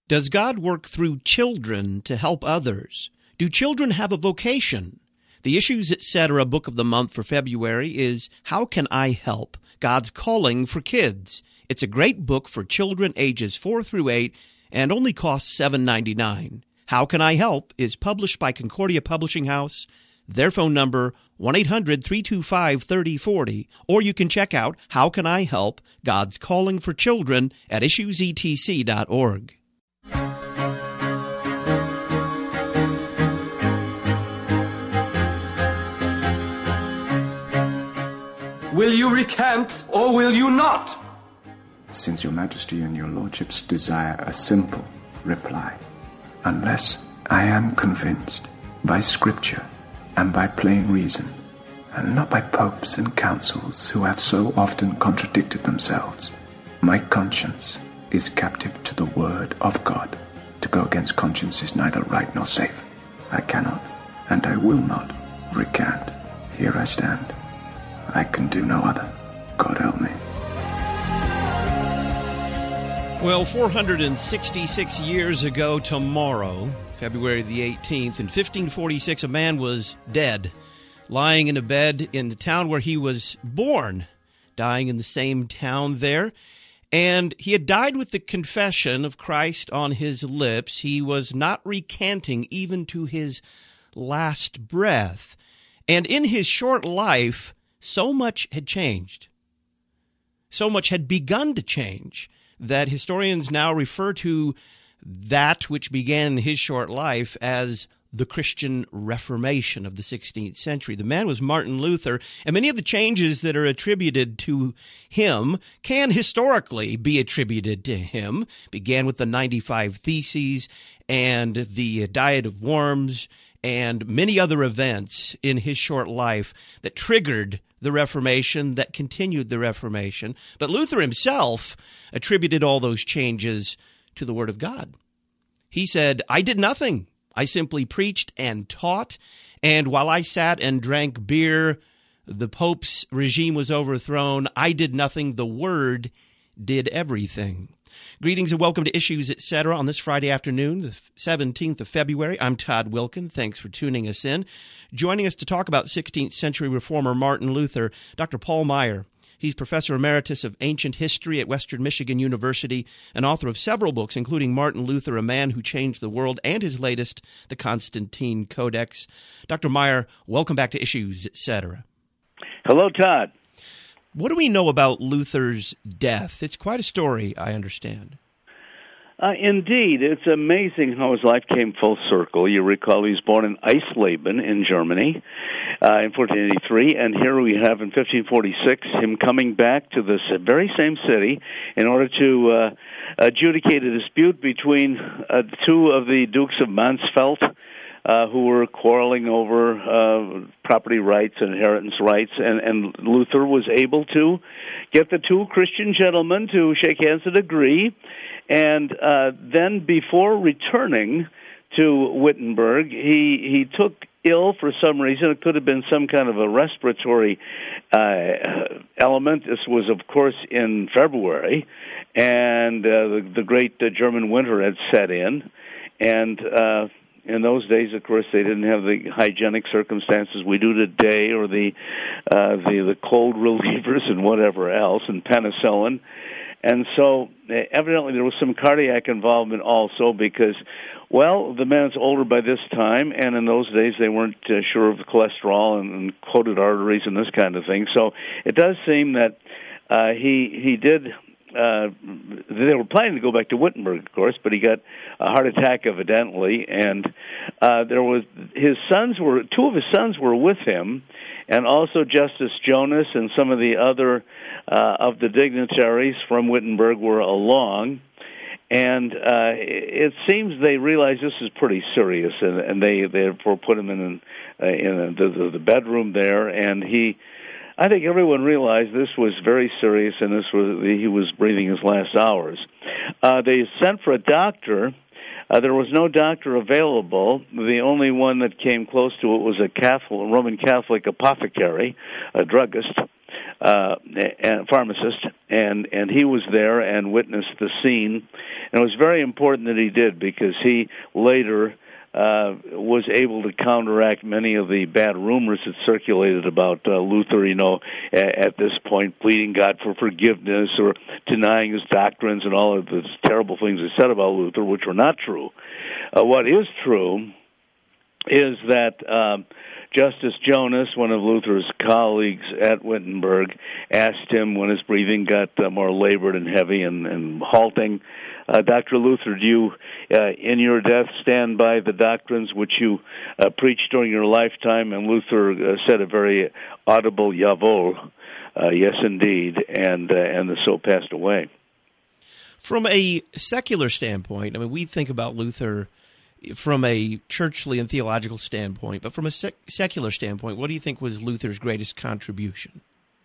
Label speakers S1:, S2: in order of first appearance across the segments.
S1: Does God work through children to help others? Do children have a vocation? The Issues, Etc. book of the month for February is How Can I Help? God's Calling for Kids. It's a great book for children ages 4 through 8 and only costs $7.99. How Can I Help is published by Concordia Publishing House. Their phone number, 1-800-325-3040. Or you can check out How Can I Help? God's Calling for Children at issuesetc.org.
S2: Will you recant, or will you not?
S3: Since your majesty and your lordships desire a simple reply, unless I am convinced by scripture and by plain reason, and not by popes and councils who have so often contradicted themselves, my conscience is captive to the word of God. To go against conscience is neither right nor safe. I cannot, and I will not, recant. Here I stand. I can do no other. God help me.
S1: Well, 466 years ago tomorrow, February the 18th, in 1546, a man was dead, lying in a bed in the town where he was born, dying in the same town there. And he had died with the confession of Christ on his lips. He was not recanting even to his last breath. And in his short life, so much had changed. So much had begun to change that historians now refer to that which began in his short life as the Christian Reformation of the 16th century. The man was Martin Luther, and many of the changes that are attributed to him can historically be attributed to him. Began with the 95 Theses and the Diet of Worms and many other events in his short life that triggered the Reformation, that continued the Reformation. But Luther himself attributed all those changes to the Word of God. He said, I did nothing. I simply preached and taught, and while I sat and drank beer, the Pope's regime was overthrown. I did nothing. The Word did everything. Greetings and welcome to Issues, Etc. on this Friday afternoon, the 17th of February. I'm Todd Wilkin. Thanks for tuning us in. Joining us to talk about 16th century reformer Martin Luther, Dr. Paul Maier. He's Professor Emeritus of Ancient History at Western Michigan University and author of several books, including Martin Luther, A Man Who Changed the World, and his latest, The Constantine Codex. Dr. Maier, welcome back to Issues, Etc.
S4: Hello, Todd.
S1: What do we know about Luther's death? It's quite a story, I understand.
S4: Indeed, it's amazing how his life came full circle. You recall he was born in Eisleben in Germany in 1483, and here we have in 1546 him coming back to this very same city in order to adjudicate a dispute between two of the Dukes of Mansfeld, who were quarreling over property rights and inheritance rights, and Luther was able to get the two Christian gentlemen to shake hands and agree, and then before returning to Wittenberg, he took ill for some reason. It could have been some kind of a respiratory element. This was, of course, in February, and the great German winter had set in, and in those days, of course, they didn't have the hygienic circumstances we do today, or the cold relievers and whatever else, and penicillin. And so, evidently, there was some cardiac involvement also because, well, the man's older by this time, and in those days they weren't sure of the cholesterol and coated arteries and this kind of thing. So it does seem that he did. They were planning to go back to Wittenberg, of course, but he got a heart attack, evidently, and two of his sons were with him, and also Justice Jonas and some of the other of the dignitaries from Wittenberg were along, and it seems they realized this is pretty serious, and they therefore put him in the bedroom there, and I think everyone realized this was very serious, and he was breathing his last hours. They sent for a doctor. There was no doctor available. The only one that came close to it was a Roman Catholic apothecary, a druggist. and pharmacist, and he was there and witnessed the scene. And it was very important that he did, because he later was able to counteract many of the bad rumors that circulated about Luther, at this point pleading God for forgiveness or denying his doctrines and all of the terrible things they said about Luther, which were not true. What is true is that Justice Jonas, one of Luther's colleagues at Wittenberg, asked him when his breathing got more labored and heavy and halting, Dr. Luther, do you, in your death, stand by the doctrines which you preached during your lifetime? And Luther said a very audible jawohl, yes, indeed, and the soul passed away.
S1: From a secular standpoint, I mean, we think about Luther from a churchly and theological standpoint, but from a secular standpoint, what do you think was Luther's greatest contribution?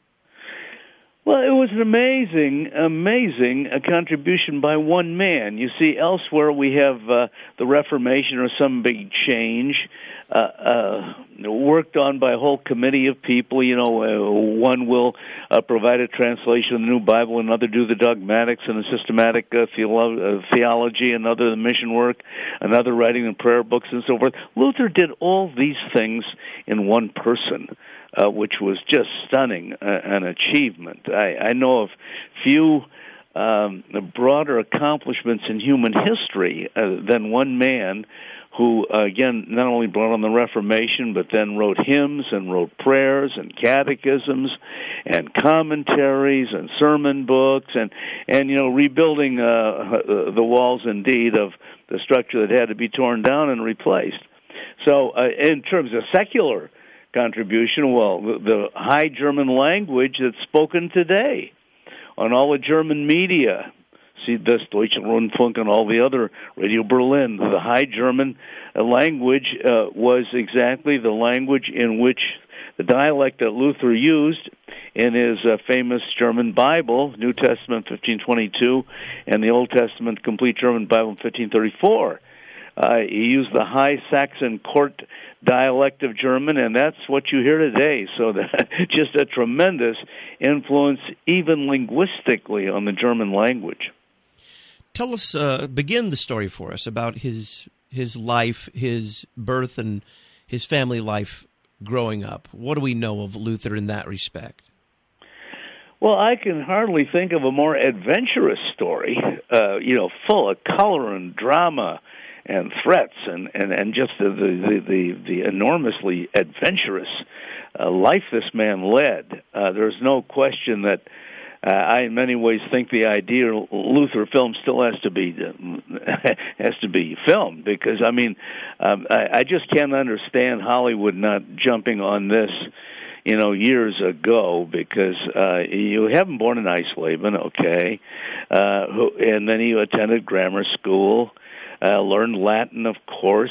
S4: Well, it was an amazing contribution by one man. You see, elsewhere we have the Reformation or some big change worked on by a whole committee of people. One will provide a translation of the New Bible, another do the dogmatics and the systematic theology, another the mission work, another writing the prayer books and so forth. Luther did all these things in one person. Which was just stunning, an achievement. I know of few broader accomplishments in human history than one man who, again, not only brought on the Reformation, but then wrote hymns and wrote prayers and catechisms and commentaries and sermon books and rebuilding the walls, indeed, of the structure that had to be torn down and replaced. So in terms of secular contribution, well, the High German language that's spoken today on all the German media, see this Deutsche Rundfunk and all the other Radio Berlin, the High German language was exactly the language in which the dialect that Luther used in his famous German Bible, New Testament 1522, and the Old Testament Complete German Bible in 1534. He used the High Saxon court dialect of German, and that's what you hear today. So that just a tremendous influence, even linguistically, on the German language.
S1: Tell us, begin the story for us about his life, his birth, and his family life growing up. What do we know of Luther in that respect?
S4: Well, I can hardly think of a more adventurous story, full of color and drama and threats, and just the enormously adventurous life this man led. There's no question that I, in many ways, think the ideal Luther film still has to be filmed, because I just can't understand Hollywood not jumping on this, years ago, because you have him born in Eisleben, okay, and then he attended grammar school. Learned Latin, of course,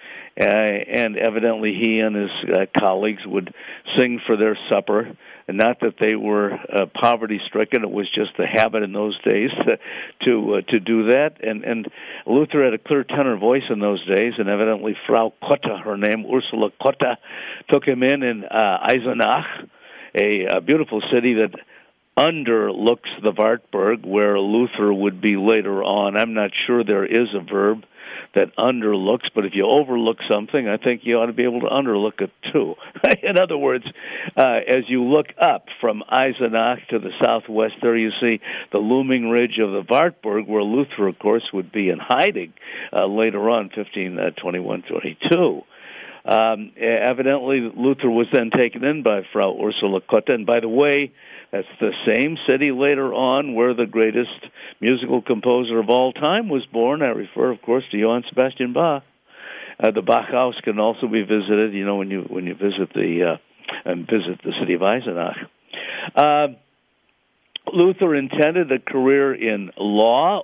S4: and evidently he and his colleagues would sing for their supper. And not that they were poverty-stricken; it was just the habit in those days to do that. And Luther had a clear tenor voice in those days, and evidently Frau Cotta, her name Ursula Cotta, took him in Eisenach, a beautiful city that underlooks the Wartburg, where Luther would be later on. I'm not sure there is a verb that underlooks, but if you overlook something, I think you ought to be able to underlook it too. In other words, as you look up from Eisenach to the southwest, there you see the looming ridge of the Wartburg, where Luther, of course, would be in hiding later on, 1521-22. Evidently, Luther was then taken in by Frau Ursula Cotta, and by the way, that's the same city later on where the greatest musical composer of all time was born. I refer, of course, to Johann Sebastian Bach. The Bach House can also be visited, when you visit the city of Eisenach. Luther intended a career in law,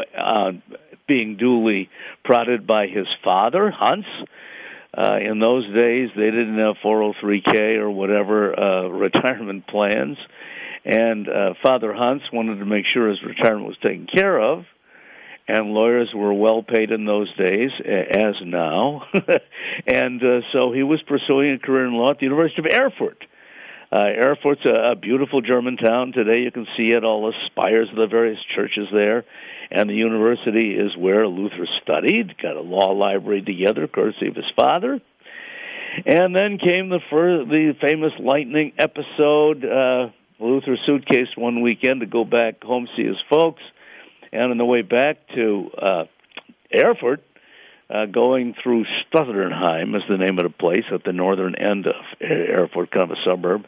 S4: being duly prodded by his father, Hans. In those days, they didn't have 403k or whatever retirement plans, and Father Hans wanted to make sure his retirement was taken care of, and lawyers were well paid in those days, as now, and so he was pursuing a career in law at the University of Erfurt. Erfurt's a beautiful German town. Today you can see it, all the spires of the various churches there. And the university is where Luther studied, got a law library together, courtesy of his father. And then came the famous lightning episode. Luther suitcased one weekend to go back home, see his folks. And on the way back to Erfurt, going through Stutternheim is the name of the place at the northern end of Erfurt, kind of a suburb.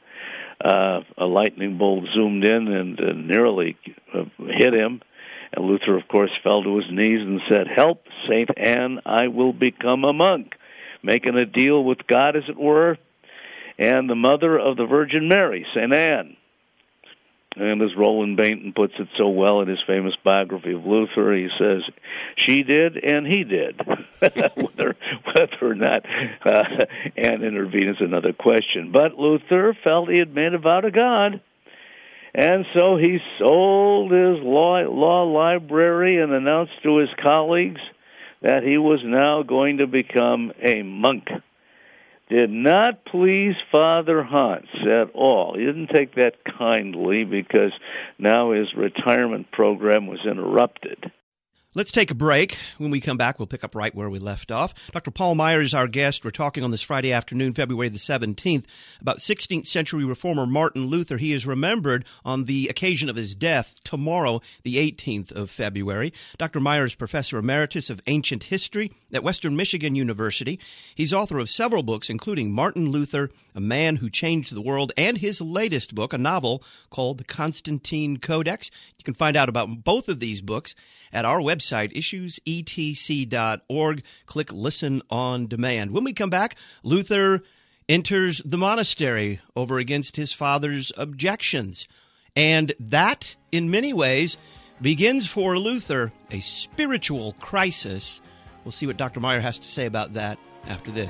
S4: A lightning bolt zoomed in and nearly hit him. And Luther, of course, fell to his knees and said, "Help, Saint Anne, I will become a monk," making a deal with God, as it were, and the mother of the Virgin Mary, Saint Anne. And as Roland Bainton puts it so well in his famous biography of Luther, he says, she did and he did. whether or not Anne intervened is another question. But Luther felt he had made a vow to God. And so he sold his law library and announced to his colleagues that he was now going to become a monk. Did not please Father Hans at all. He didn't take that kindly because now his retirement program was interrupted.
S1: Let's take a break. When we come back, we'll pick up right where we left off. Dr. Paul Meier is our guest. We're talking on this Friday afternoon, February the 17th, about 16th century reformer Martin Luther. He is remembered on the occasion of his death tomorrow, the 18th of February. Dr. Meier is Professor Emeritus of Ancient History at Western Michigan University. He's author of several books, including Martin Luther, A Man Who Changed the World, and his latest book, a novel called The Constantine Codex. You can find out about both of these books at our website, issuesetc.org. Click Listen on Demand. When we come back, Luther enters the monastery over against his father's objections. And that, in many ways, begins for Luther a spiritual crisis. We'll see what Dr. Meier has to say about that after this.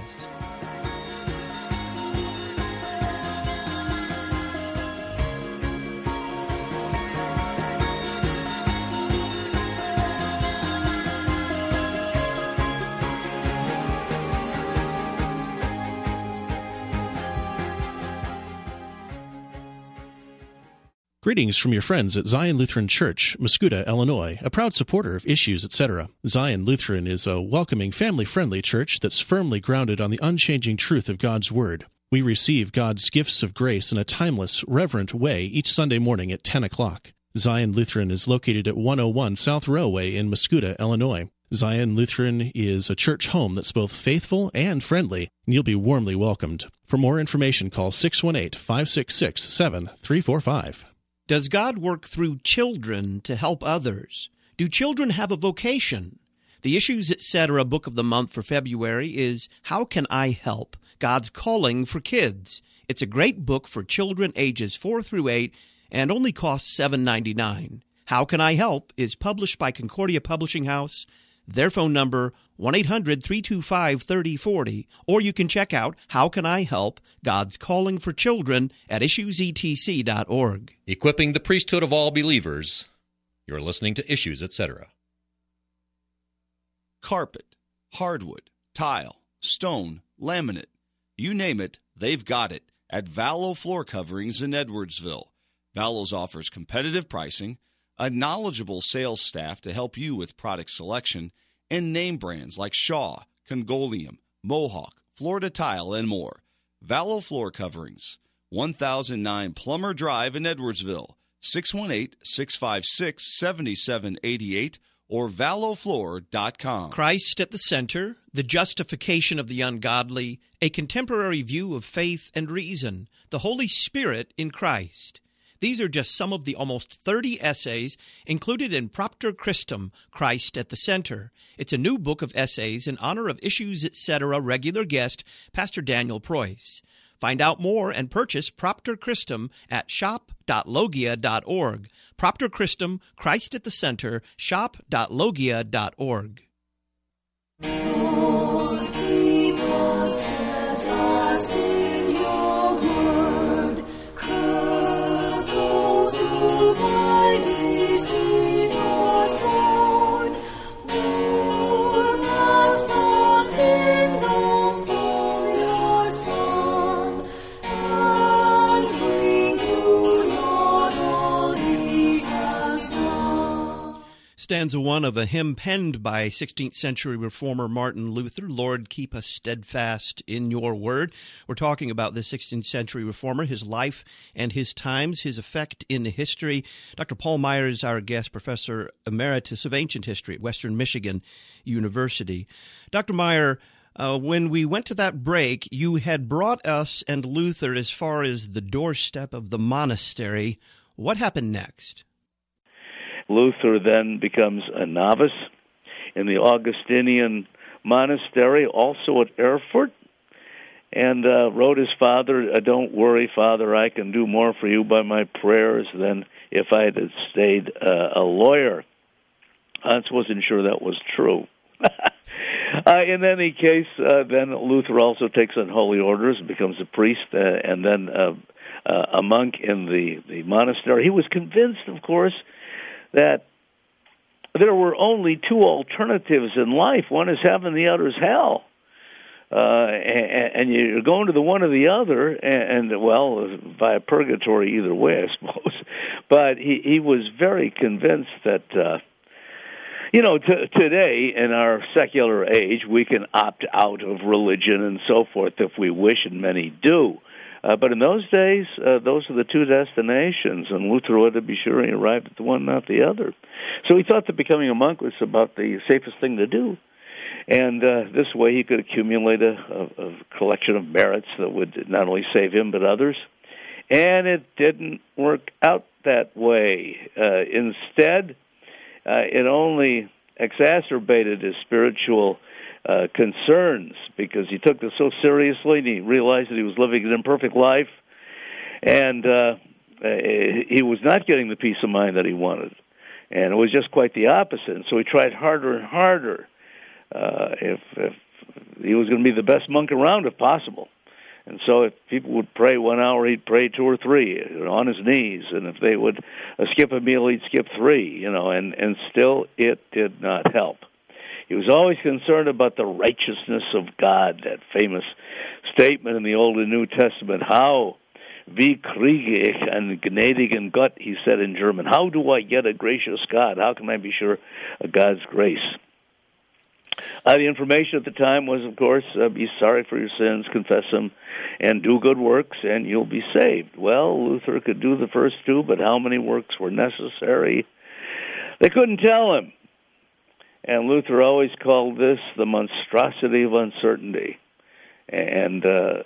S5: Greetings from your friends at Zion Lutheran Church, Muscuda, Illinois, a proud supporter of Issues, etc. Zion Lutheran is a welcoming, family-friendly church that's firmly grounded on the unchanging truth of God's Word. We receive God's gifts of grace in a timeless, reverent way each Sunday morning at 10 o'clock. Zion Lutheran is located at 101 South Railway in Muscuda, Illinois. Zion Lutheran is a church home that's both faithful and friendly, and you'll be warmly welcomed. For more information, call 618-566-7345.
S1: Does God work through children to help others? Do children have a vocation? The Issues, etc. book of the month for February is How Can I Help? God's Calling for Kids. It's a great book for children ages 4 through 8 and only costs $7.99. How Can I Help is published by Concordia Publishing House. Their phone number, 1-800-325-3040. Or you can check out How Can I Help? God's Calling for Children at issuesetc.org.
S6: Equipping the priesthood of all believers. You're listening to Issues, etc.
S7: Carpet, hardwood, tile, stone, laminate. You name it, they've got it at Vallow Floor Coverings in Edwardsville. Vallows offers competitive pricing, a knowledgeable sales staff to help you with product selection, and name brands like Shaw, Congolium, Mohawk, Florida Tile, and more. Vallow Floor Coverings, 1009 Plummer Drive in Edwardsville, 618-656-7788, or vallowfloor.com.
S1: Christ at the center, the justification of the ungodly, a contemporary view of faith and reason, the Holy Spirit in Christ. These are just some of the almost 30 essays included in Propter Christum, Christ at the Center. It's a new book of essays in honor of Issues, etc. regular guest, Pastor Daniel Preuss. Find out more and purchase Propter Christum at shop.logia.org. Propter Christum, Christ at the Center, shop.logia.org.
S8: Lord, keep us steadfast in your word. Curb those who by deceit are sown. Warn us the kingdom from your Son, and
S1: stanza 1 of a hymn penned by 16th century reformer Martin Luther, Lord, keep us steadfast in your word. We're talking about the 16th century reformer, his life and his times, his effect in history. Dr. Paul Meier is our guest, professor emeritus of ancient history at Western Michigan University. Dr. Meier, when we went to that break, you had brought us and Luther as far as the doorstep of the monastery. What happened next?
S4: Luther then becomes a novice in the Augustinian monastery, also at Erfurt, and wrote his father, "Don't worry, Father, I can do more for you by my prayers than if I had stayed a lawyer." Hans wasn't sure that was true. In any case, then Luther also takes on holy orders, becomes a priest, and then a monk in the monastery. He was convinced, of course, that there were only two alternatives in life. One is heaven, the other is hell. And you're going to the one or the other, and well, via purgatory either way, I suppose. But he was very convinced that, today in our secular age, we can opt out of religion and so forth if we wish, and many do. But in those days, those are the two destinations, and Luther wanted to be sure he arrived at the one, not the other. So he thought that becoming a monk was about the safest thing to do. And this way he could accumulate a collection of merits that would not only save him but others. And it didn't work out that way. Instead, it only exacerbated his spiritual concerns, because he took this so seriously, and he realized that he was living an imperfect life, and he was not getting the peace of mind that he wanted. And it was just quite the opposite. And so he tried harder and harder. If he was going to be the best monk around, if possible. And so if people would pray 1 hour, he'd pray 2 or 3 on his knees. And if they would skip a meal, he'd skip 3, and still it did not help. He was always concerned about the righteousness of God, that famous statement in the Old and New Testament. How, wie kriege ich einen gnädigen Gott, he said in German. How do I get a gracious God? How can I be sure of God's grace? The information at the time was, of course, be sorry for your sins, confess them, and do good works, and you'll be saved. Well, Luther could do the first 2, but how many works were necessary? They couldn't tell him. And Luther always called this the monstrosity of uncertainty. And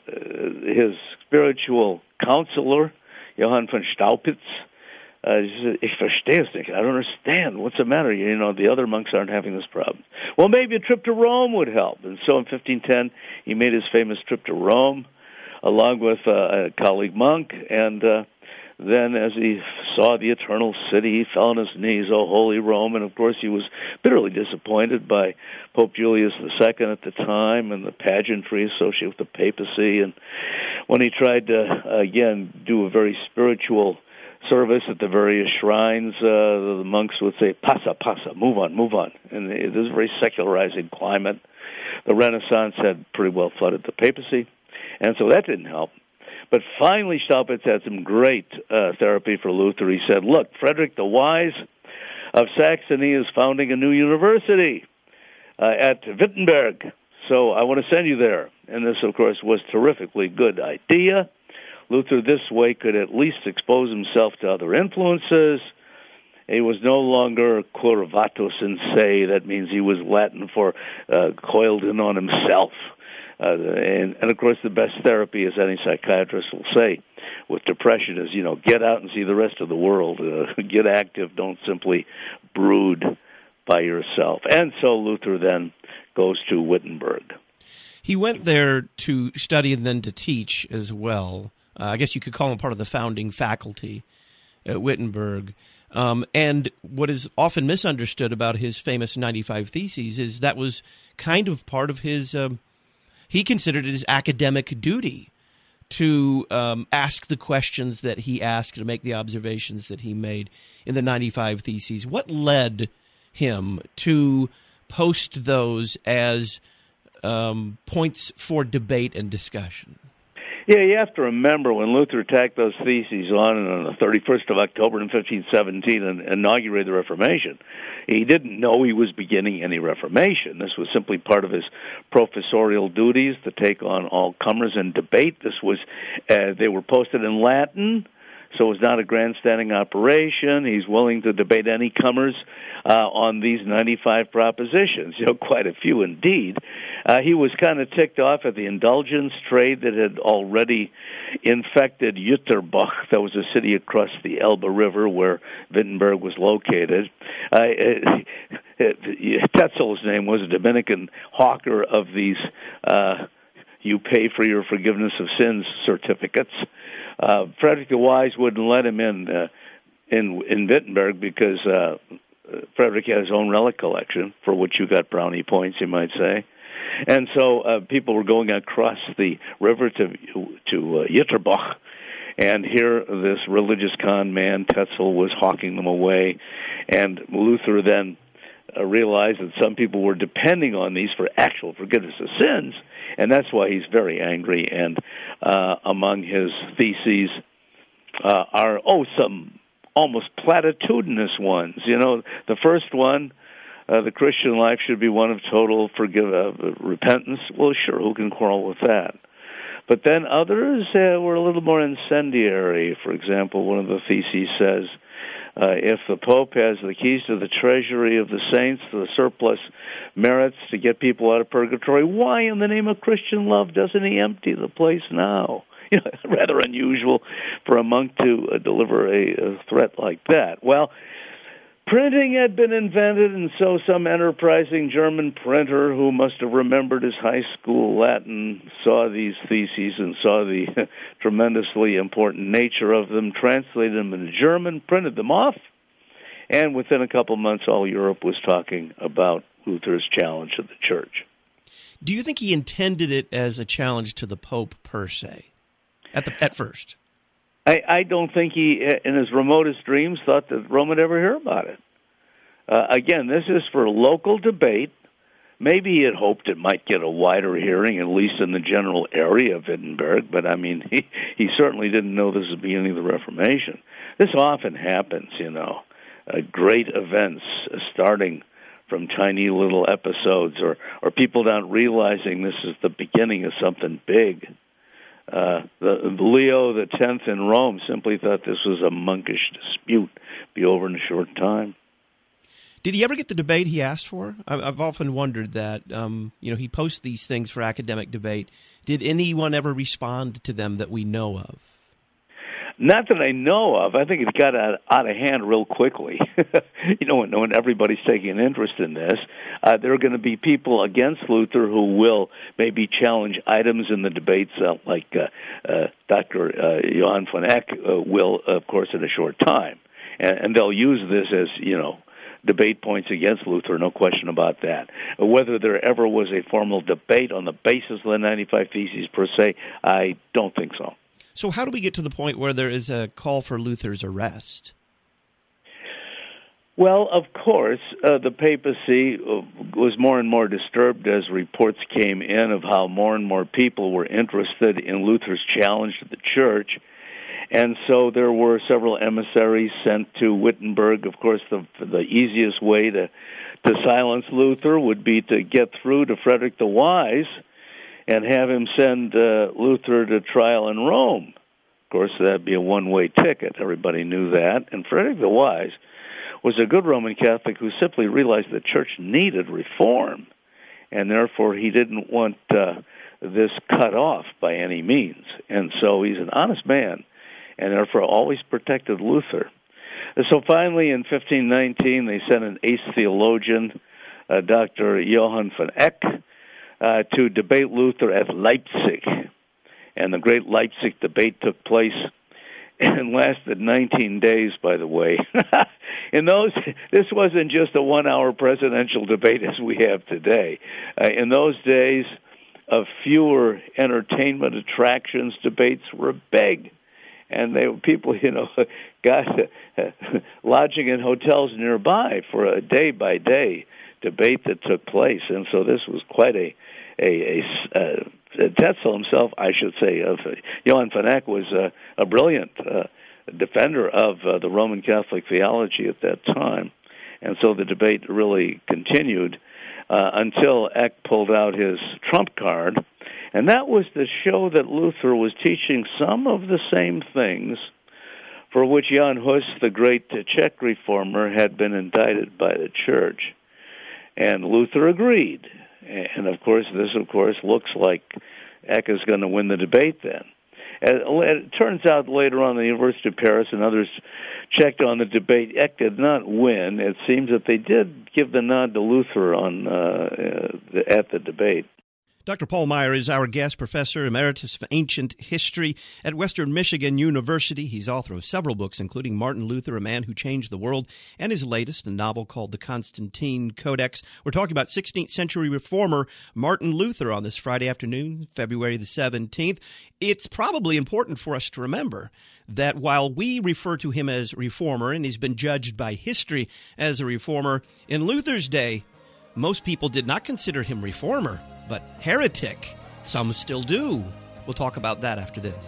S4: his spiritual counselor, Johann von Staupitz, said, "Ich verstehe es nicht. I don't understand. What's the matter? The other monks aren't having this problem." Well, maybe a trip to Rome would help. And so in 1510, he made his famous trip to Rome, along with a colleague monk, and then as he saw the eternal city, he fell on his knees, "Oh, holy Rome." And of course he was bitterly disappointed by Pope Julius II at the time and the pageantry associated with the papacy. And when he tried to, again, do a very spiritual service at the various shrines, the monks would say, "Passa, passa, move on, move on." And it was a very secularizing climate. The Renaissance had pretty well flooded the papacy, and so that didn't help. But finally, Staupitz had some great therapy for Luther. He said, "Look, Frederick the Wise of Saxony is founding a new university at Wittenberg, so I want to send you there." And this, of course, was a terrifically good idea. Luther this way could at least expose himself to other influences. He was no longer curvatus in se, that means he was Latin for coiled in on himself. And of course, the best therapy, as any psychiatrist will say, with depression is, get out and see the rest of the world. Get active, don't simply brood by yourself. And so Luther then goes to Wittenberg.
S1: He went there to study and then to teach as well. I guess you could call him part of the founding faculty at Wittenberg. And what is often misunderstood about his famous 95 Theses is that was kind of part of his, he considered it his academic duty to ask the questions that he asked, to make the observations that he made in the 95 Theses. What led him to post those as points for debate and discussion?
S4: Yeah, you have to remember when Luther tacked those theses on the 31st of October in 1517 and inaugurated the Reformation, he didn't know he was beginning any Reformation. This was simply part of his professorial duties to take on all comers and debate. They were posted in Latin, so it was not a grandstanding operation. He's willing to debate any comers on these 95 propositions, quite a few indeed. He was kind of ticked off at the indulgence trade that had already infected Jüterbach. That was a city across the Elbe River where Wittenberg was located. Tetzel's name was a Dominican hawker of these you pay for your forgiveness of sins certificates. Frederick the Wise wouldn't let him in Wittenberg because Frederick had his own relic collection, for which you got brownie points, you might say. And so people were going across the river to Jüterbach, and here this religious con man, Tetzel, was hawking them away. And Luther then realized that some people were depending on these for actual forgiveness of sins, and that's why he's very angry. And among his theses are some almost platitudinous ones. The first one, the Christian life should be one of total repentance. Well, sure, who can quarrel with that? But then others were a little more incendiary. For example, one of the theses says, if the Pope has the keys to the treasury of the saints, the surplus merits to get people out of purgatory, why in the name of Christian love doesn't he empty the place now? Rather unusual for a monk to deliver a threat like that. Well, printing had been invented, and so some enterprising German printer who must have remembered his high school Latin saw these theses and saw the tremendously important nature of them, translated them into German, printed them off, and within a couple months all Europe was talking about Luther's challenge to the Church.
S1: Do you think he intended it as a challenge to the Pope per se, at first?
S4: I don't think he, in his remotest dreams, thought that Rome would ever hear about it. Again, this is for local debate. Maybe he had hoped it might get a wider hearing, at least in the general area of Wittenberg, but he certainly didn't know this was the beginning of the Reformation. This often happens, great events starting from tiny little episodes or people not realizing this is the beginning of something big. Leo X in Rome simply thought this was a monkish dispute, be over in a short time.
S1: Did he ever get the debate he asked for? I've often wondered that. He posts these things for academic debate. Did anyone ever respond to them that we know of?
S4: Not that I know of. I think it got out of hand real quickly. When everybody's taking an interest in this, there are going to be people against Luther who will maybe challenge items in the debates, like Dr. Johann von Eck will, of course, in a short time. And they'll use this as, debate points against Luther, no question about that. Whether there ever was a formal debate on the basis of the 95 Theses per se, I don't think so.
S1: So how do we get to the point where there is a call for Luther's arrest?
S4: Well, of course, the papacy was more and more disturbed as reports came in of how more and more people were interested in Luther's challenge to the Church. And so there were several emissaries sent to Wittenberg. Of course, the easiest way to silence Luther would be to get through to Frederick the Wise and have him send Luther to trial in Rome. Of course, that'd be a one-way ticket. Everybody knew that. And Frederick the Wise was a good Roman Catholic who simply realized the Church needed reform, and therefore he didn't want this cut off by any means. And so he's an honest man, and therefore always protected Luther. And so finally, in 1519, they sent an ace theologian, Dr. Johann von Eck, to debate Luther at Leipzig. And the great Leipzig debate took place and lasted 19 days, by the way. This wasn't just a one-hour presidential debate as we have today. In those days, of fewer entertainment attractions, debates were big. And people, got lodging in hotels nearby for a day-by-day debate that took place. And so this was quite a Tetzel himself, I should say, Johann von Eck was a brilliant defender of the Roman Catholic theology at that time. And so the debate really continued until Eck pulled out his trump card, and that was to show that Luther was teaching some of the same things for which Jan Hus, the great Czech reformer, had been indicted by the Church. And Luther agreed. And, of course, this, looks like Eck is going to win the debate then. It turns out later on the University of Paris and others checked on the debate. Eck did not win. It seems that they did give the nod to Luther at the debate.
S1: Dr. Paul Meier is our guest, professor emeritus of ancient history at Western Michigan University. He's author of several books, including Martin Luther, A Man Who Changed the World, and his latest, a novel called The Constantine Codex. We're talking about 16th century reformer Martin Luther on this Friday afternoon, February the 17th. It's probably important for us to remember that while we refer to him as reformer, and he's been judged by history as a reformer, in Luther's day, most people did not consider him reformer, but heretic. Some still do. We'll talk about that after this.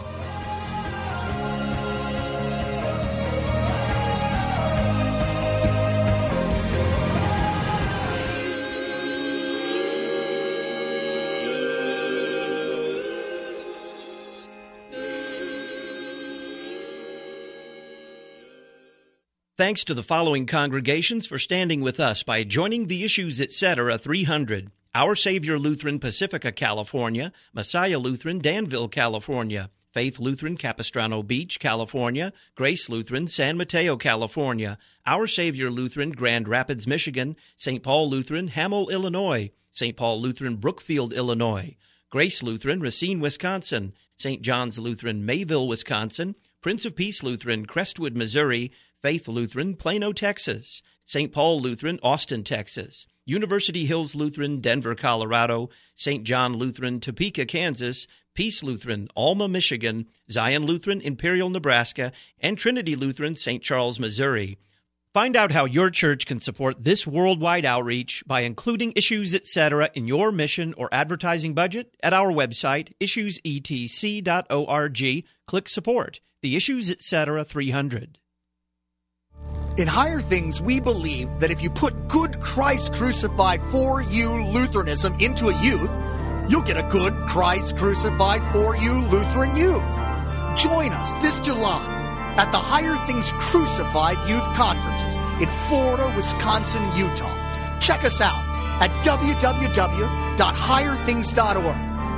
S1: Thanks to the following congregations for standing with us by joining the Issues Etc. 300. Our Savior Lutheran, Pacifica, California; Messiah Lutheran, Danville, California; Faith Lutheran, Capistrano Beach, California; Grace Lutheran, San Mateo, California; Our Savior Lutheran, Grand Rapids, Michigan; St. Paul Lutheran, Hamel, Illinois; St. Paul Lutheran, Brookfield, Illinois; Grace Lutheran, Racine, Wisconsin; St. John's Lutheran, Mayville, Wisconsin; Prince of Peace Lutheran, Crestwood, Missouri; Faith Lutheran, Plano, Texas; St. Paul Lutheran, Austin, Texas; University Hills Lutheran, Denver, Colorado; St. John Lutheran, Topeka, Kansas; Peace Lutheran, Alma, Michigan; Zion Lutheran, Imperial, Nebraska; and Trinity Lutheran, St. Charles, Missouri. Find out how your church can support this worldwide outreach by including Issues Etc. in your mission or advertising budget at our website, issuesetc.org. Click Support. The Issues Etc. 300.
S9: In Higher Things, we believe that if you put good Christ crucified for you Lutheranism into a youth, you'll get a good Christ crucified for you Lutheran youth. Join us this July at the Higher Things Crucified Youth Conferences in Florida, Wisconsin, Utah. Check us out at www.higherthings.org.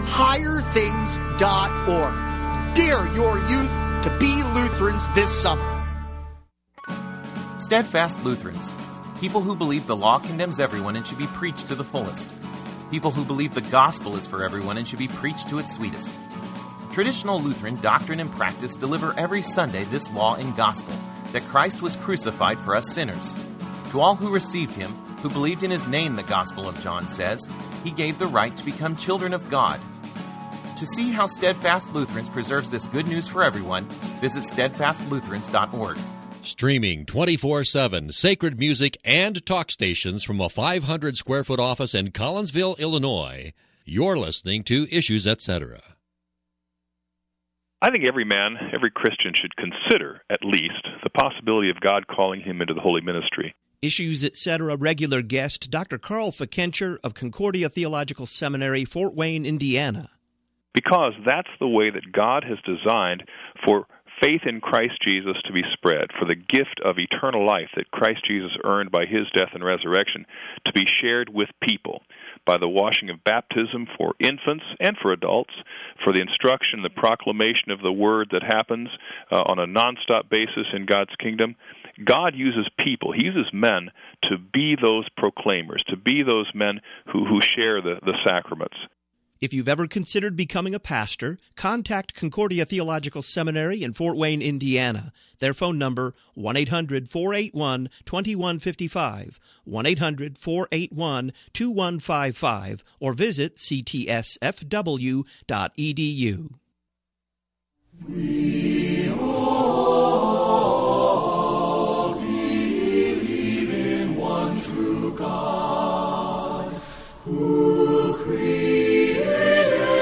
S9: Higherthings.org. Dare your youth to be Lutherans this summer.
S10: Steadfast Lutherans, people who believe the law condemns everyone and should be preached to the fullest. People who believe the gospel is for everyone and should be preached to its sweetest. Traditional Lutheran doctrine and practice deliver every Sunday this law and gospel, that Christ was crucified for us sinners. To all who received him, who believed in his name, the Gospel of John says, he gave the right to become children of God. To see how Steadfast Lutherans preserves this good news for everyone, visit steadfastlutherans.org.
S6: Streaming 24/7 sacred music and talk stations from a 500-square-foot office in Collinsville, Illinois. You're listening to Issues Etc.
S11: I think every man, every Christian should consider, at least, the possibility of God calling him into the holy ministry.
S1: Issues Etc. regular guest, Dr. Carl Fikencher of Concordia Theological Seminary, Fort Wayne, Indiana.
S11: Because that's the way that God has designed for faith in Christ Jesus to be spread, for the gift of eternal life that Christ Jesus earned by his death and resurrection to be shared with people by the washing of baptism for infants and for adults, for the instruction, the proclamation of the word that happens on a nonstop basis in God's kingdom. God uses people, he uses men to be those proclaimers, to be those men who share the sacraments.
S1: If you've ever considered becoming a pastor, contact Concordia Theological Seminary in Fort Wayne, Indiana. Their phone number, 1-800-481-2155, 1-800-481-2155, or visit ctsfw.edu.
S8: We all believe in one true God, who created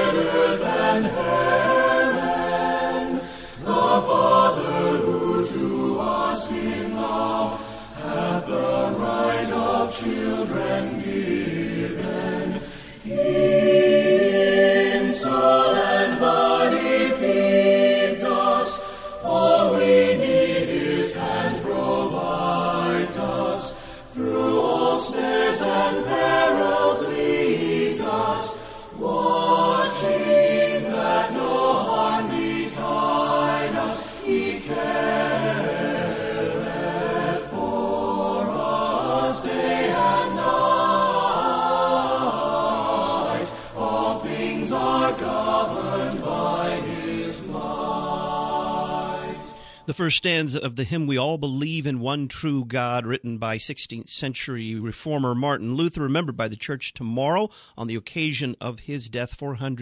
S1: The first stanza of the hymn, We All Believe in One True God, written by 16th century reformer Martin Luther, remembered by the Church tomorrow on the occasion of his death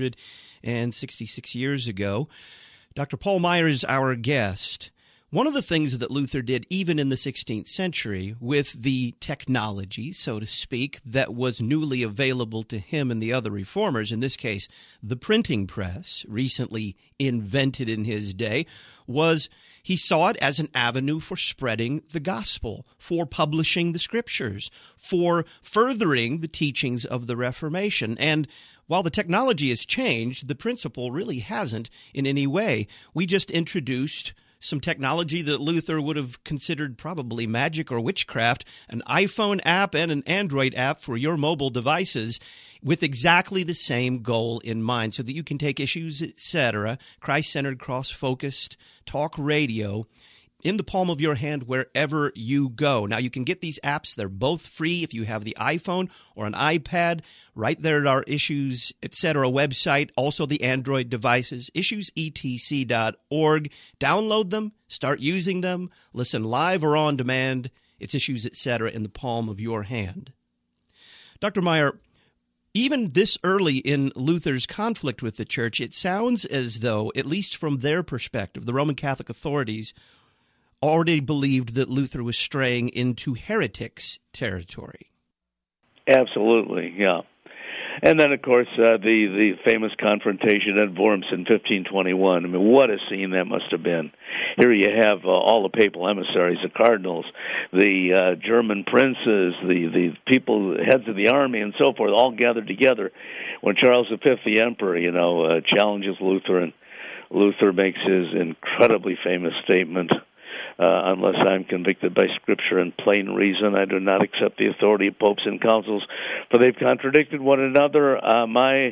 S1: 466 years ago. Dr. Paul Maier is our guest. One of the things that Luther did, even in the 16th century, with the technology, so to speak, that was newly available to him and the other reformers, in this case, the printing press, recently invented in his day, was he saw it as an avenue for spreading the gospel, for publishing the scriptures, for furthering the teachings of the Reformation. And while the technology has changed, the principle really hasn't in any way. We just introduced some technology that Luther would have considered probably magic or witchcraft, an iPhone app and an Android app for your mobile devices with exactly the same goal in mind, so that you can take issues, etc., Christ-centered, cross-focused talk radio in the palm of your hand wherever you go. Now, you can get these apps. They're both free if you have the iPhone or an iPad. Right there at our Issues, etc. website, also the Android devices, issuesetc.org. Download them, start using them, listen live or on demand. It's Issues, etc. in the palm of your hand. Dr. Maier, even this early in Luther's conflict with the Church, it sounds as though, at least from their perspective, the Roman Catholic authorities already believed that Luther was straying into heretics territory.
S4: Absolutely, yeah. And then, of course, the famous confrontation at Worms in 1521. I mean, what a scene that must have been. Here you have all the papal emissaries, the cardinals, the German princes, the people, heads of the army, and so forth, all gathered together when Charles V, the emperor, challenges Luther, and Luther makes his incredibly famous statement, unless I'm convicted by Scripture and plain reason, I do not accept the authority of popes and councils, for they've contradicted one another. I'm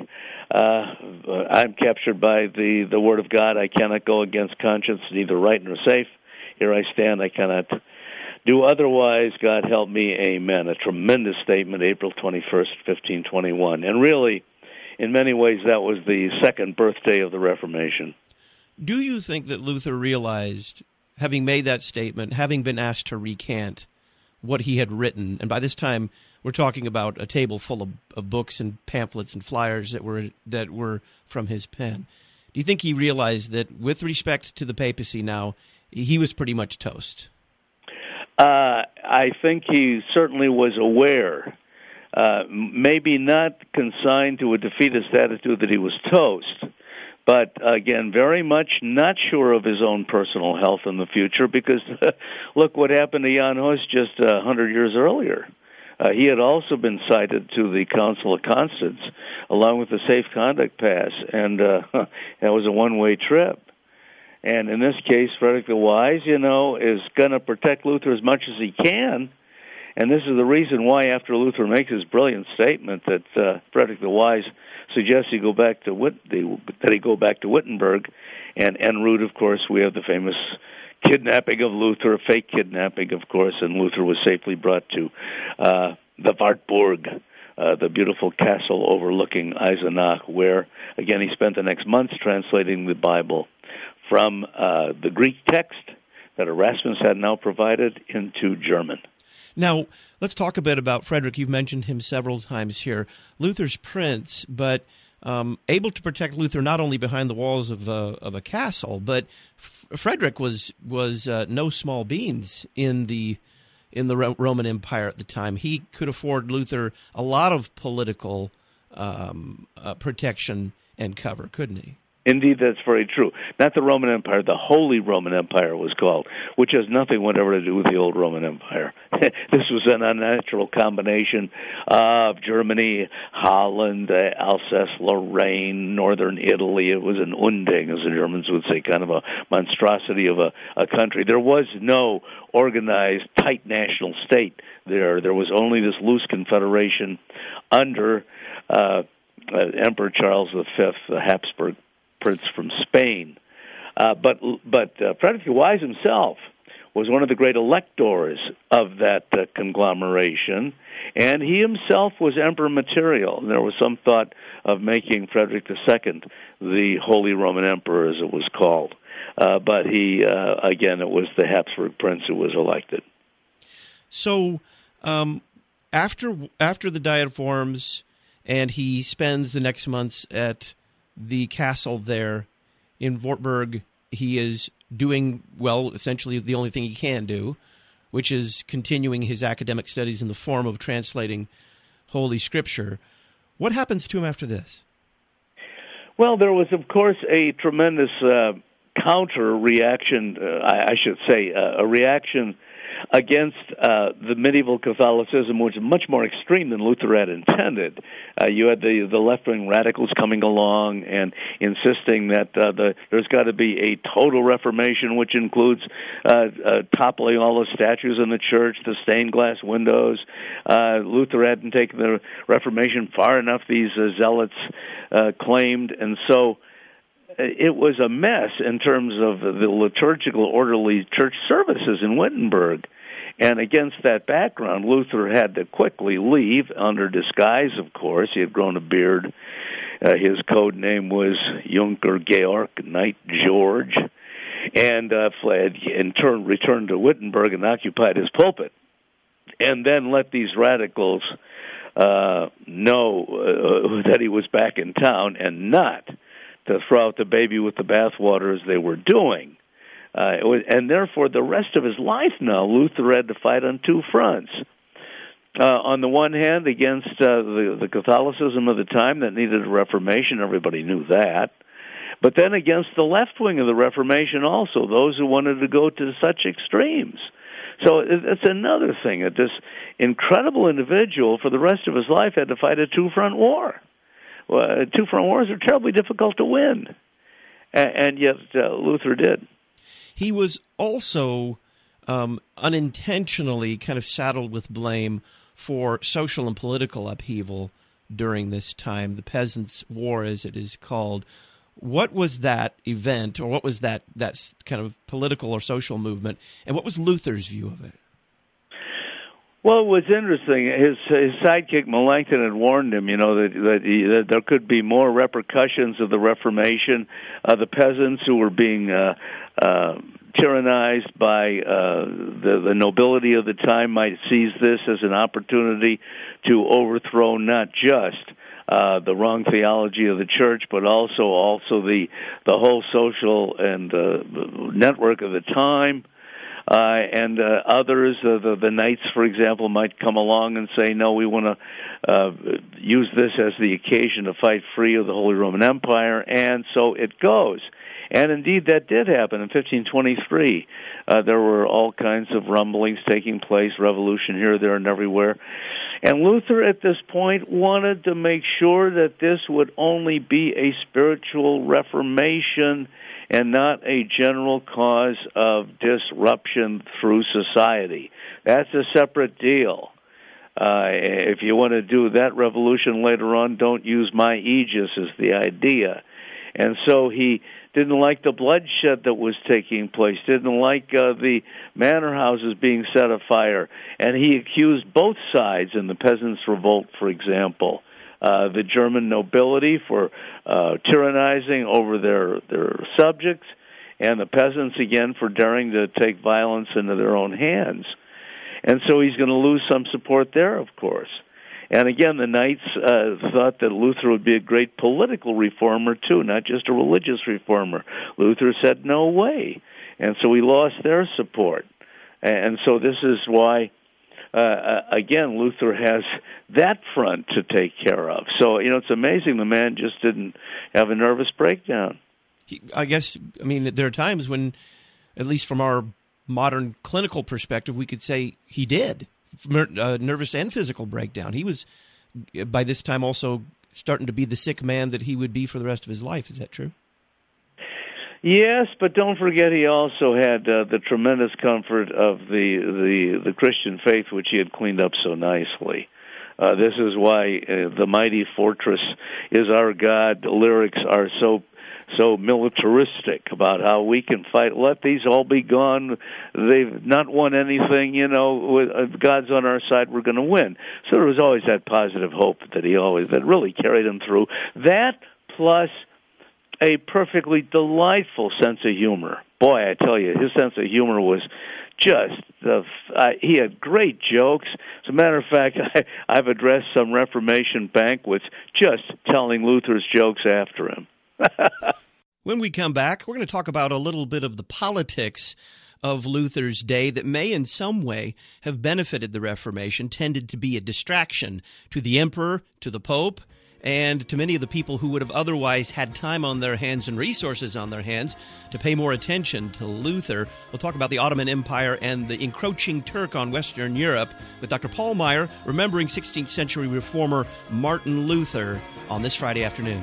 S4: captured by the Word of God. I cannot go against conscience, neither right nor safe. Here I stand. I cannot do otherwise. God help me. Amen. A tremendous statement, April 21st, 1521. And really, in many ways, that was the second birthday of the Reformation.
S1: Do you think that Luther realized, having made that statement, having been asked to recant what he had written, and by this time we're talking about a table full of books and pamphlets and flyers that were from his pen, do you think he realized that with respect to the papacy now, he was pretty much toast?
S4: I think he certainly was aware, maybe not consigned to a defeatist attitude that he was toast, but again, very much not sure of his own personal health in the future, because look what happened to Jan Hus just 100 years earlier. He had also been cited to the Council of Constance, along with the Safe Conduct Pass, and that was a one-way trip. And in this case, Frederick the Wise, is going to protect Luther as much as he can. And this is the reason why, after Luther makes his brilliant statement that Frederick the Wise suggests he go back to Wittenberg, and en route, of course, we have the famous kidnapping of Luther, a fake kidnapping, of course, and Luther was safely brought to the Wartburg, the beautiful castle overlooking Eisenach, where, again, he spent the next months translating the Bible from the Greek text that Erasmus had now provided into German.
S1: Now, let's talk a bit about Frederick. You've mentioned him several times here. Luther's prince, but able to protect Luther not only behind the walls of a castle, but Frederick was no small beans in the Roman Empire at the time. He could afford Luther a lot of political protection and cover, couldn't he?
S4: Indeed, that's very true. Not the Roman Empire, the Holy Roman Empire was called, which has nothing whatever to do with the old Roman Empire. This was an unnatural combination of Germany, Holland, Alsace, Lorraine, northern Italy. It was an Unding, as the Germans would say, kind of a monstrosity of a country. There was no organized, tight national state there. There was only this loose confederation under Emperor Charles V, the Habsburg prince from Spain. But Frederick the Wise himself was one of the great electors of that conglomeration, and he himself was emperor material. There was some thought of making Frederick II the Holy Roman Emperor, as it was called. But he, again, it was the Habsburg prince who was elected.
S1: So after the Diet forms, and he spends the next months at the castle there in Wartburg, he is doing, well, essentially the only thing he can do, which is continuing his academic studies in the form of translating Holy Scripture. What happens to him after this?
S4: Well, there was, of course, a tremendous counter-reaction, I should say, a reaction against the medieval Catholicism, which is much more extreme than Luther had intended. You had the left-wing radicals coming along and insisting that there's got to be a total reformation, which includes toppling all the statues in the church, the stained glass windows. Luther hadn't taken the Reformation far enough, these zealots claimed, and so it was a mess in terms of the liturgical, orderly church services in Wittenberg. And against that background, Luther had to quickly leave under disguise, of course. He had grown a beard. His code name was Junker Georg, Knight George, and fled, in turn returned to Wittenberg and occupied his pulpit. And then let these radicals know that he was back in town and not to throw out the baby with the bathwater as they were doing. And therefore, the rest of his life now, Luther had to fight on two fronts. On the one hand, against the Catholicism of the time that needed a Reformation, everybody knew that. But then against the left wing of the Reformation also, those who wanted to go to such extremes. So it's another thing, that this incredible individual for the rest of his life had to fight a two-front war. Two-front wars are terribly difficult to win, and yet Luther did.
S1: He was also unintentionally kind of saddled with blame for social and political upheaval during this time, the Peasants' War, as it is called. What was that event, or what was that kind of political or social movement, and what was Luther's view of it?
S4: Well, it was interesting. His sidekick Melanchthon had warned him, that there could be more repercussions of the Reformation. The peasants who were being tyrannized by the nobility of the time might seize this as an opportunity to overthrow not just the wrong theology of the church, but also the whole social and network of the time. And others, the knights, for example, might come along and say, no, we want to use this as the occasion to fight free of the Holy Roman Empire, and so it goes. And indeed, that did happen in 1523. There were all kinds of rumblings taking place, revolution here, there, and everywhere. And Luther, at this point, wanted to make sure that this would only be a spiritual reformation and not a general cause of disruption through society. That's a separate deal. If you want to do that revolution later on, don't use my aegis is the idea. And so he didn't like the bloodshed that was taking place, didn't like the manor houses being set afire, and he accused both sides in the Peasants' Revolt, for example. The German nobility for tyrannizing over their subjects, and the peasants, again, for daring to take violence into their own hands. And so he's going to lose some support there, of course. And again, the Knights thought that Luther would be a great political reformer, too, not just a religious reformer. Luther said, no way. And so he lost their support. And so this is why, again, Luther has that front to take care of. So, it's amazing the man just didn't have a nervous breakdown.
S1: There are times when, at least from our modern clinical perspective, we could say he did. Nervous and physical breakdown. He was, by this time, also starting to be the sick man that he would be for the rest of his life. Is that true?
S4: Yes, but don't forget he also had the tremendous comfort of the Christian faith, which he had cleaned up so nicely. This is why the mighty fortress is our God. The lyrics are so militaristic about how we can fight. Let these all be gone. They've not won anything, with God's on our side, we're going to win. So there was always that positive hope that really carried him through. That plus a perfectly delightful sense of humor. Boy, I tell you, his sense of humor was just he had great jokes. As a matter of fact, I've addressed some Reformation banquets just telling Luther's jokes after him.
S1: When we come back, we're going to talk about a little bit of the politics of Luther's day that may in some way have benefited the Reformation, tended to be a distraction to the emperor, to the pope, and to many of the people who would have otherwise had time on their hands and resources on their hands to pay more attention to Luther. We'll talk about the Ottoman Empire and the encroaching Turk on Western Europe with Dr. Paul Maier, remembering 16th century reformer Martin Luther on this Friday afternoon.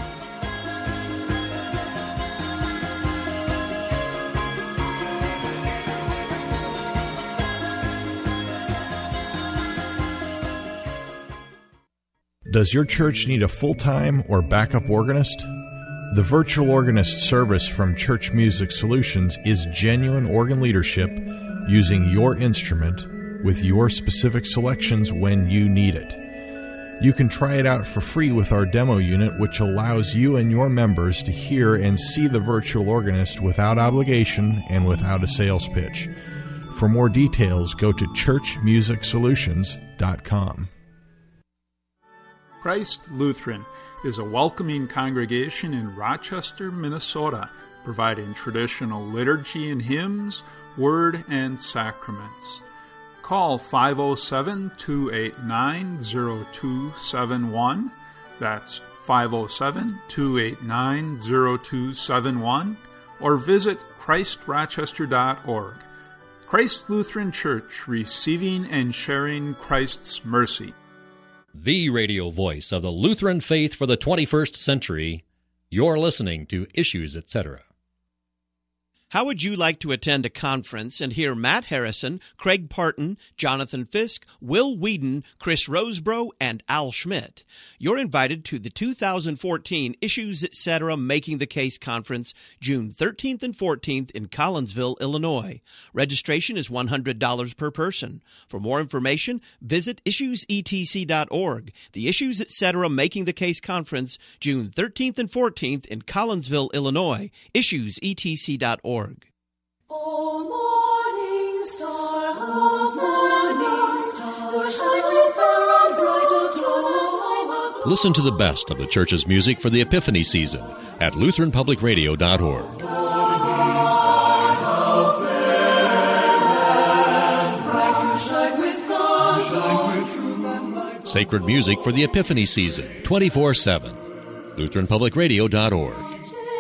S12: Does your church need a full-time or backup organist? The Virtual Organist service from Church Music Solutions is genuine organ leadership using your instrument with your specific selections when you need it. You can try it out for free with our demo unit, which allows you and your members to hear and see the virtual organist without obligation and without a sales pitch. For more details, go to churchmusicsolutions.com.
S13: Christ Lutheran is a welcoming congregation in Rochester, Minnesota, providing traditional liturgy and hymns, word, and sacraments. Call 507-289-0271. That's 507-289-0271. Or visit ChristRochester.org. Christ Lutheran Church, receiving and sharing Christ's mercy.
S6: The radio voice of the Lutheran faith for the 21st century. You're listening to Issues, Etc.
S1: How would you like to attend a conference and hear Matt Harrison, Craig Parton, Jonathan Fisk, Will Whedon, Chris Rosebrough, and Al Schmidt? You're invited to the 2014 Issues, Etc. Making the Case Conference, June 13th and 14th in Collinsville, Illinois. Registration is $100 per person. For more information, visit issuesetc.org. The Issues, Etc. Making the Case Conference, June 13th and 14th in Collinsville, Illinois. issuesetc.org.
S8: O morning star, shine with thou bright above.
S6: Listen to the best of the church's music for the Epiphany season at LutheranPublicRadio.org. Sacred music for the Epiphany season, 24/7. LutheranPublicRadio.org.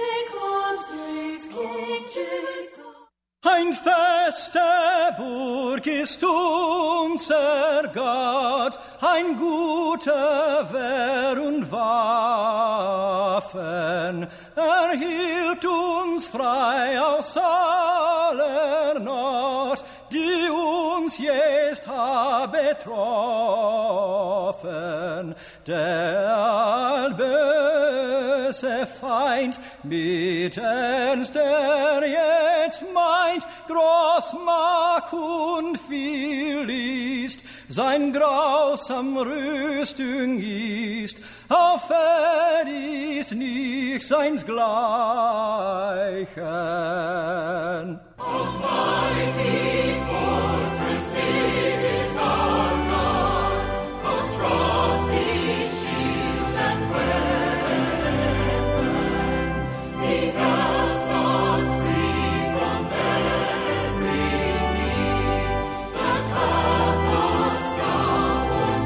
S14: Ein feste Burg ist unser Gott, ein guter Wehr und Waffen. Hilft uns frei aus aller Not, die uns jetzt betroffen. Der böse Feind mit Ernst, der jetzt meint, groß Macht und viel ist, sein grausam Rüstung ist, auf ist nicht seins Gleichen. Almighty fortress is our God, our trusty shield and weapon. He helps us free from every need that hath us downward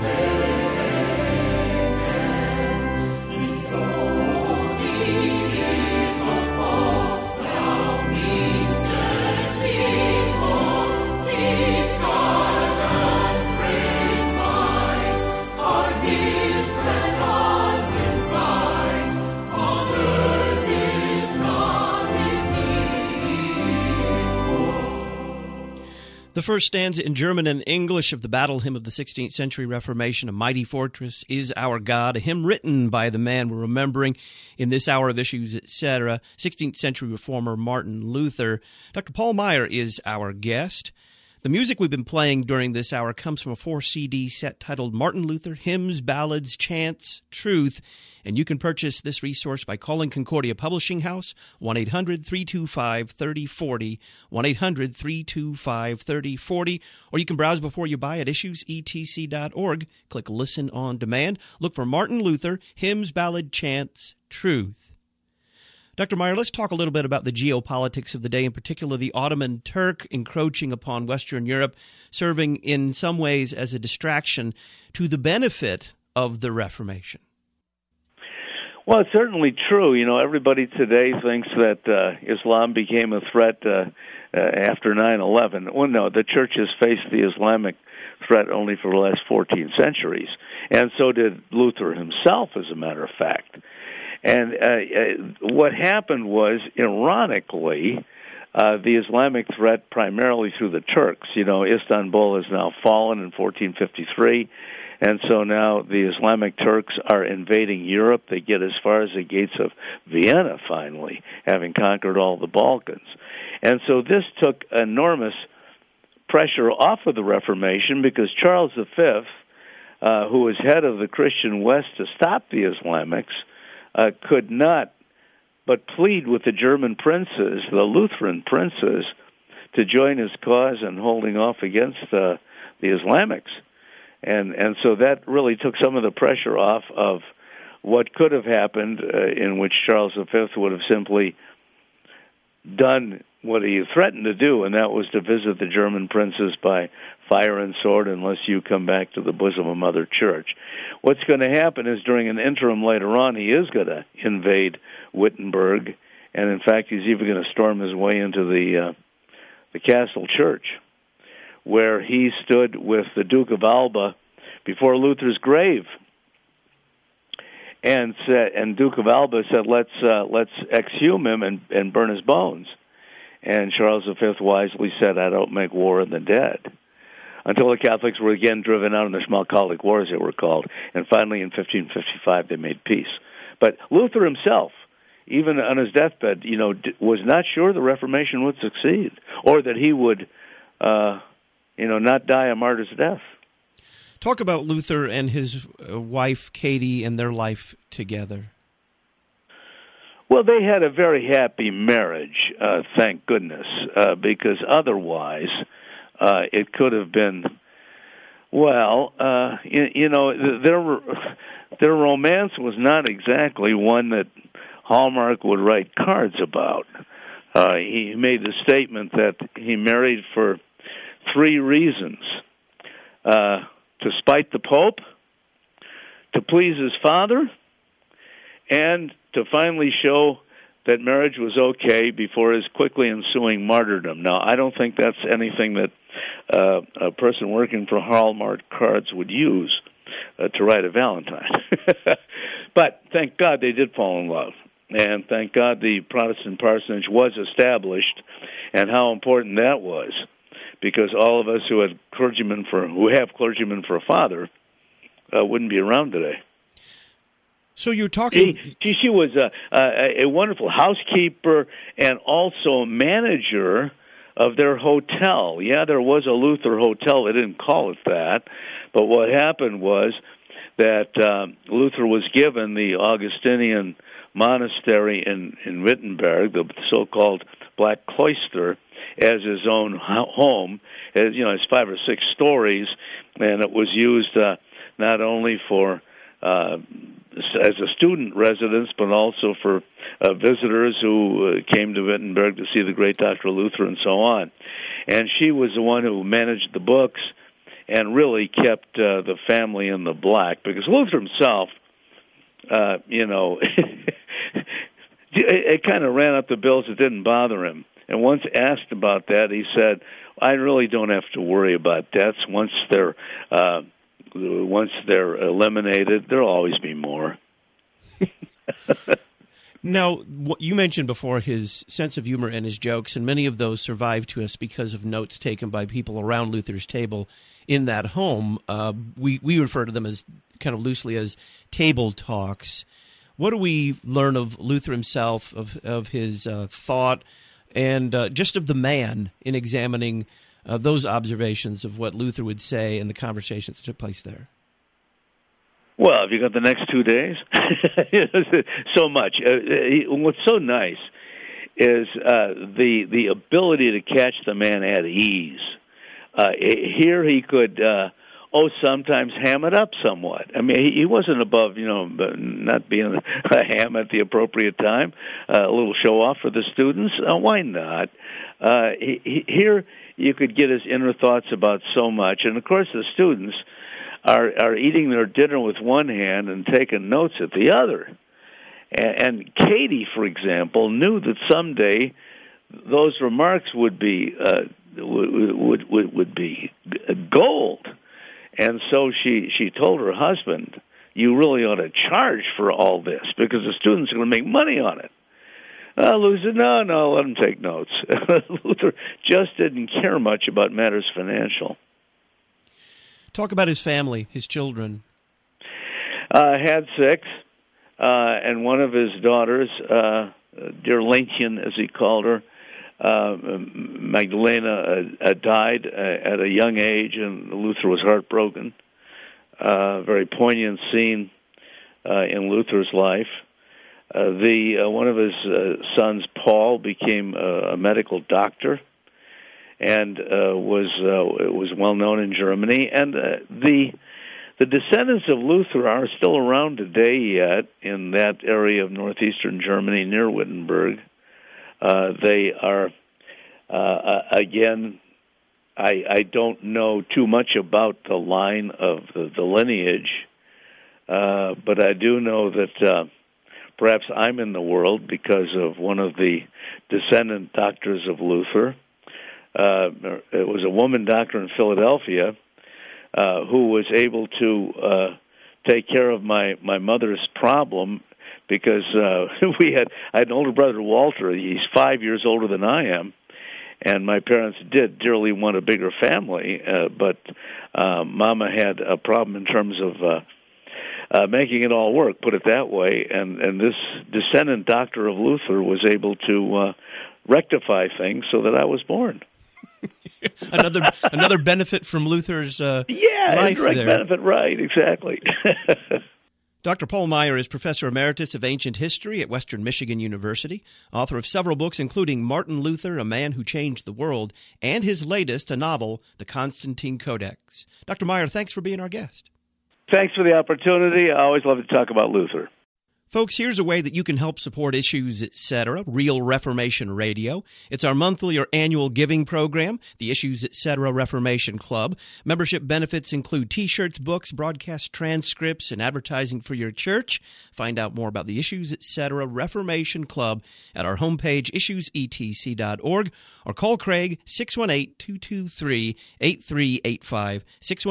S14: taken. Behold, the evil foe now means deadly woe. Deep God and great might are His dread arms in fight. On earth is not His equal.
S1: The first stanza in German and English of the battle hymn of the 16th century Reformation, A Mighty Fortress is Our God, a hymn written by the man we're remembering in this hour of Issues, etc., 16th century reformer Martin Luther. Dr. Paul Maier is our guest. The music we've been playing during this hour comes from a 4-CD set titled Martin Luther, Hymns, Ballads, Chants, Truth, and you can purchase this resource by calling Concordia Publishing House, 1-800-325-3040, 1-800-325-3040, or you can browse before you buy at issuesetc.org. Click Listen on Demand. Look for Martin Luther, Hymns, Ballad, Chants, Truth. Dr. Meyer, let's talk a little bit about the geopolitics of the day, in particular the Ottoman Turk encroaching upon Western Europe, serving in some ways as a distraction to the benefit of the Reformation.
S4: Well, it's certainly true. You know, everybody today thinks that Islam became a threat after 9/11. Well, no, the Church has faced the Islamic threat only for the last 14 centuries, and so did Luther himself, as a matter of fact. And what happened was, ironically, the Islamic threat primarily through the Turks. You know, Istanbul has now fallen in 1453, and so now the Islamic Turks are invading Europe. They get as far as the gates of Vienna, finally, having conquered all the Balkans. And so this took enormous pressure off of the Reformation, because Charles V, who was head of the Christian West to stop the Islamics, could not but plead with the German princes, the Lutheran princes, to join his cause in holding off against the Islamics. And so that really took some of the pressure off of what could have happened, in which Charles V would have simply done what he threatened to do, and that was to visit the German princes by fire and sword unless you come back to the bosom of Mother Church. What's going to happen is, during an interim later on, he is going to invade Wittenberg, and in fact he's even going to storm his way into the Castle Church, where he stood with the Duke of Alba before Luther's grave, and Duke of Alba said, let's exhume him and burn his bones. And Charles V wisely said, I don't make war on the dead. Until the Catholics were again driven out in the Schmalkaldic Wars, they were called. And finally, in 1555, they made peace. But Luther himself, even on his deathbed, was not sure the Reformation would succeed, or that he would, not die a martyr's death.
S1: Talk about Luther and his wife, Katie, and their life together.
S4: Well, they had a very happy marriage, thank goodness, because otherwise it could have been, their romance was not exactly one that Hallmark would write cards about. He made the statement that he married for 3 reasons: to spite the Pope, to please his father, and to finally show that marriage was okay before his quickly ensuing martyrdom. Now, I don't think that's anything that a person working for Hallmark Cards would use to write a Valentine. But thank God they did fall in love. And thank God the Protestant parsonage was established, and how important that was, because all of us who have clergymen for a father wouldn't be around today.
S1: So you're talking...
S4: She was a wonderful housekeeper and also manager of their hotel. Yeah, there was a Luther hotel. They didn't call it that. But what happened was that Luther was given the Augustinian monastery in Wittenberg, the so-called Black Cloister, as his own home. It's 5 or 6 stories, and it was used not only for as a student residence, but also for visitors who came to Wittenberg to see the great Dr. Luther and so on. And she was the one who managed the books and really kept the family in the black, because Luther himself, it kind of ran up the bills. It didn't bother him. And once asked about that, he said, I really don't have to worry about debts. Once they're eliminated, there'll always be more.
S1: Now, you mentioned before his sense of humor and his jokes, and many of those survive to us because of notes taken by people around Luther's table in that home. We refer to them as kind of loosely as table talks. What do we learn of Luther himself, of his thought, and just of the man in examining those observations of what Luther would say and the conversations that took place there?
S4: Well, have you got the next 2 days? So much. What's so nice is the ability to catch the man at ease. Here he could, sometimes ham it up somewhat. I mean, he wasn't above, not being a ham at the appropriate time, a little show-off for the students. Why not? Here you could get his inner thoughts about so much. And, of course, the students are eating their dinner with one hand and taking notes at the other. And Katie, for example, knew that someday those remarks would be would be gold. And so she told her husband, "You really ought to charge for all this because the students are going to make money on it." Luther said, no, let them take notes. Luther just didn't care much about matters financial.
S1: Talk about his family, his children.
S4: Had 6, and one of his daughters, dear Lenchen, as he called her, Magdalena, died at a young age, and Luther was heartbroken. Very poignant scene in Luther's life. One of his sons, Paul, became a medical doctor, and was well known in Germany. And the descendants of Luther are still around today yet in that area of northeastern Germany near Wittenberg. They are again. I don't know too much about the line of the lineage, but I do know that perhaps I'm in the world because of one of the descendant doctors of Luther. It was a woman doctor in Philadelphia who was able to take care of my mother's problem because I had an older brother, Walter. He's 5 years older than I am, and my parents did dearly want a bigger family, but Mama had a problem in terms of making it all work, put it that way, and this descendant doctor of Luther was able to rectify things so that I was born.
S1: another benefit from Luther's life
S4: direct
S1: there.
S4: Benefit, right, exactly.
S1: Dr. Paul Maier is Professor Emeritus of Ancient History at Western Michigan University, author of several books including Martin Luther, A Man Who Changed the World, and his latest, a novel, The Constantine Codex. Dr. Maier, thanks for being our guest.
S4: Thanks for the opportunity. I always love to talk about Luther.
S1: Folks, here's a way that you can help support Issues, Etc., Real Reformation Radio. It's our monthly or annual giving program, the Issues, Etc. Reformation Club. Membership benefits include T-shirts, books, broadcast transcripts, and advertising for your church. Find out more about the Issues, Etc. Reformation Club at our homepage, issuesetc.org, or call Craig, 618-223-8385,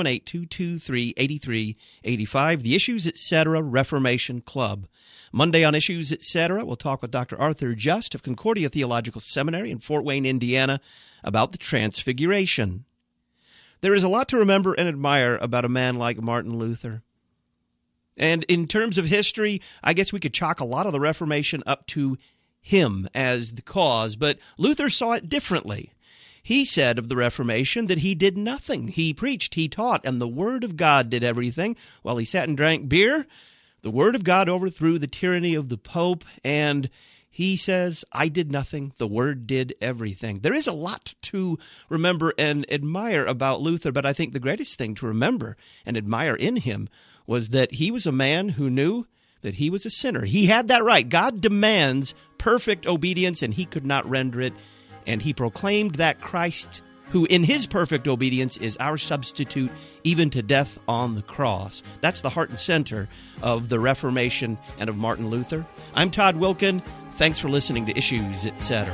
S1: 618-223-8385, the Issues, Etc. Reformation Club. Monday on Issues, Etc., we'll talk with Dr. Arthur Just of Concordia Theological Seminary in Fort Wayne, Indiana, about the Transfiguration. There is a lot to remember and admire about a man like Martin Luther. And in terms of history, I guess we could chalk a lot of the Reformation up to him as the cause, but Luther saw it differently. He said of the Reformation that he did nothing. He preached, he taught, and the Word of God did everything. While he sat and drank beer, the Word of God overthrew the tyranny of the Pope, and he says, I did nothing, the Word did everything. There is a lot to remember and admire about Luther, but I think the greatest thing to remember and admire in him was that he was a man who knew that he was a sinner. He had that right. God demands perfect obedience, and he could not render it, and he proclaimed that Christ, who in his perfect obedience is our substitute, even to death on the cross. That's the heart and center of the Reformation and of Martin Luther. I'm Todd Wilkin. Thanks for listening to Issues, Etc.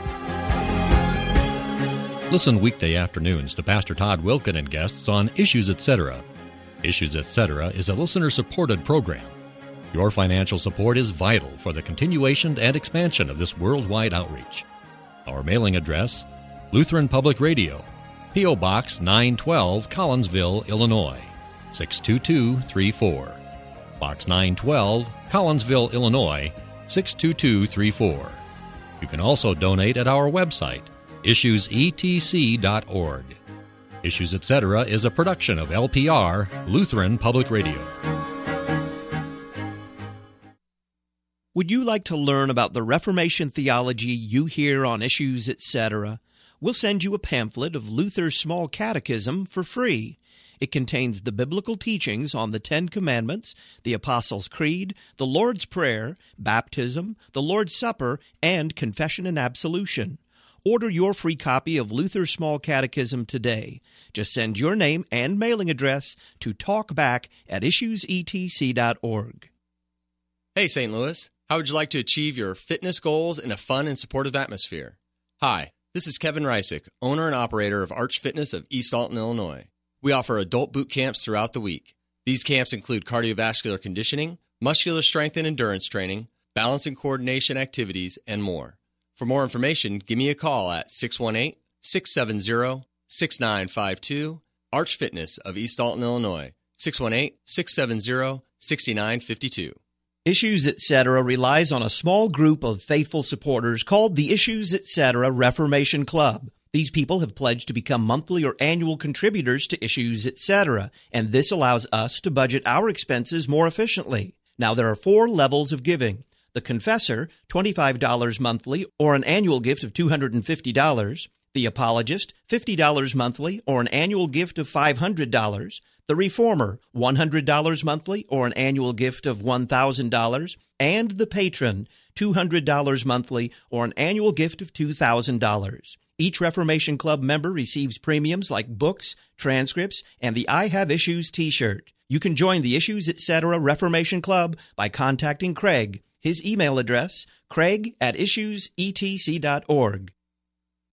S6: Listen weekday afternoons to Pastor Todd Wilkin and guests on Issues, Etc. Issues, Etc. is a listener-supported program. Your financial support is vital for the continuation and expansion of this worldwide outreach. Our mailing address, Lutheran Public Radio, P.O. Box 912, Collinsville, Illinois, 62234. Box 912, Collinsville, Illinois, 62234. You can also donate at our website, IssuesETC.org. Issues Etc. is a production of LPR, Lutheran Public Radio.
S1: Would you like to learn about the Reformation theology you hear on Issues Etc.? We'll send you a pamphlet of Luther's Small Catechism for free. It contains the biblical teachings on the Ten Commandments, the Apostles' Creed, the Lord's Prayer, baptism, the Lord's Supper, and confession and absolution. Order your free copy of Luther's Small Catechism today. Just send your name and mailing address to talkback@issuesetc.org.
S15: Hey, St. Louis. How would you like to achieve your fitness goals in a fun and supportive atmosphere? Hi, this is Kevin Reisick, owner and operator of Arch Fitness of East Alton, Illinois. We offer adult boot camps throughout the week. These camps include cardiovascular conditioning, muscular strength and endurance training, balance and coordination activities, and more. For more information, give me a call at 618-670-6952, Arch Fitness of East Alton, Illinois, 618-670-6952.
S1: Issues Etc. relies on a small group of faithful supporters called the Issues Etc. Reformation Club. These people have pledged to become monthly or annual contributors to Issues Etc., and this allows us to budget our expenses more efficiently. Now, there are 4 levels of giving. The Confessor, $25 monthly or an annual gift of $250. The Apologist, $50 monthly or an annual gift of $500. The Reformer, $100 monthly or an annual gift of $1,000. And the Patron, $200 monthly or an annual gift of $2,000. Each Reformation Club member receives premiums like books, transcripts, and the I Have Issues t-shirt. You can join the Issues Etc. Reformation Club by contacting Craig. His email address, craig@issuesetc.org.